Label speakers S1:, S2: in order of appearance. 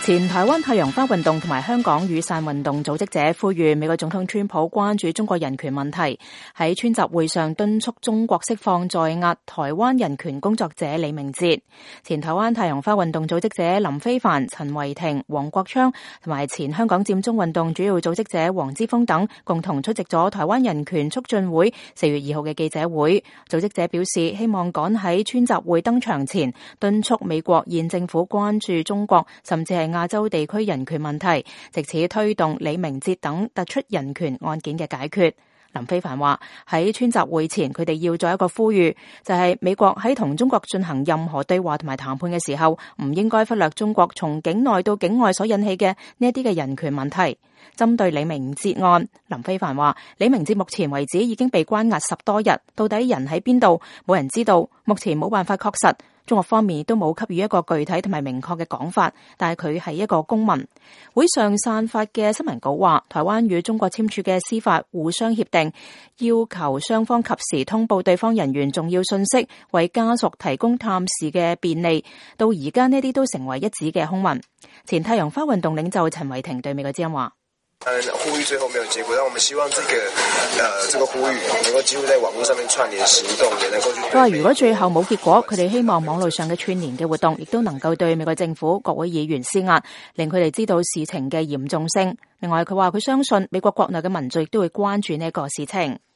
S1: 前台灣太陽花運動同埋香港雨傘運動組織者呼籲美國總統川普關注中國人權問題，喺川集會上敦促中國釋放在押台灣人權工作者李明哲。前台灣太陽花運動組織者林飛帆、陳維廷、黃國昌同埋前香港佔中運動主要組織者黃之鋒等共同出席咗台灣人權促進會4月2號嘅記者會。組織者表示，希望趕喺川集會登場前敦促美國現政府關注中國甚至係亞洲地區人權問題，藉此推動李明哲等突出人權案件嘅解決。林飛帆話，喺川集會前，佢哋要做一個呼籲，就係美國喺同中國進行任何對話同埋談判嘅時候，唔應該忽略中國從境內到境外所引起嘅呢一啲嘅人權問題。針對李明哲案，林飛帆話，李明哲目前為止已經被關押10多日，到底人喺邊度，冇人知道，目前冇辦法確實。中國方面亦都冇給予一個具體同埋明確嘅講法，但係佢係一個公民。會上散發嘅新聞稿話，台灣與中國簽署嘅司法互相協定，要求雙方及時通報對方人員重要信息，為家屬提供探視嘅便利。到而家呢啲都成為一紙嘅空文。前太陽花運動領袖陳維廷對美國之音話，
S2: 呼籲最後沒有結果，但我們希望這個呼籲能夠幾乎在網絡上面串聯行動，也能夠去。
S1: 佢話如果最後冇結果，佢哋希望網絡上嘅串聯嘅活動，亦都能夠對美國政府、國會議員施壓，令佢哋知道事情嘅嚴重性。另外，佢話佢相信美國國內嘅民眾亦都會關注呢一個事情。